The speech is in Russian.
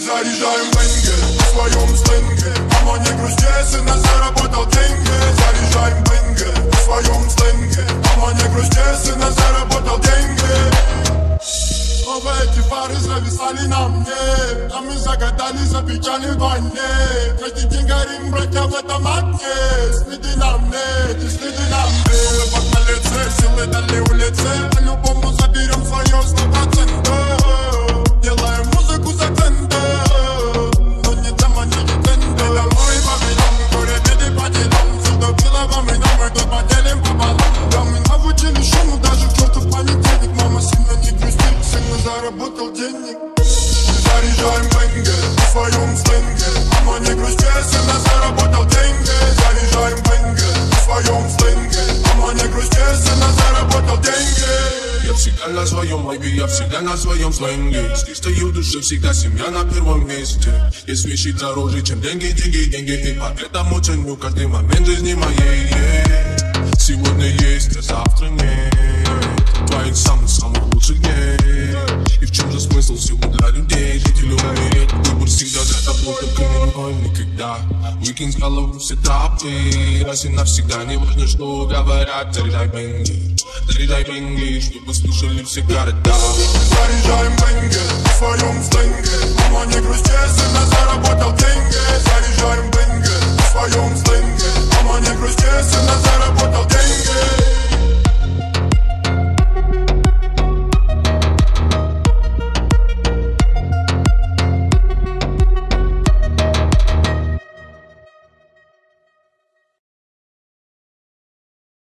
Заряжаем бенги в своем сленге. Мама, не грусти, сына заработал деньги. Заряжаем бенги в своем сленге. Мама, не грусти, сына заработал деньги. Снова эти фары зависали на мне, а мы загадали, запечали в войне. Каждый день горим, братья, в этом огне. Следы на мне, эти следы на мне. Улыбок на лице, силы дали улице. По-любому заберем свое 100%. Делаем музыку за центы, но не тема, не тренды. Домой по видам, горе, беды по делам. Все, что было во мне, мы тут поделим пополам. Да, мы научили шуму, даже в чертов понедельник. Мама, сильно не грустит, сильно заработал денег. Заряжаем бенги в своем сленге. Мама, не грусти, сильно заработал деньги. Заряжаем бенги в своем сленге. Мама, не грусти, сильно заработал деньги. Я всегда на своем лайве, я всегда на своем сленге. Здесь стою в душе, всегда семья на первом месте. Есть вещи дороже, чем деньги, деньги, деньги. И поэтому ценю каждый момент жизни моей. Сегодня есть, а завтра нет. Твоих самых лучших дней. И в чем же смысл всего для людей? Жить или умереть, выбор всегда за тобой, только не мой никогда. Выкинь с головы все трапы. Раз и навсегда, не важно, что говорят. Заряжай бенги, чтобы слушали все города. Заряжаем бенги в своем сленге. Мама, не грусти, сына заработал деньги. Заряжаем бенги в своем сленге.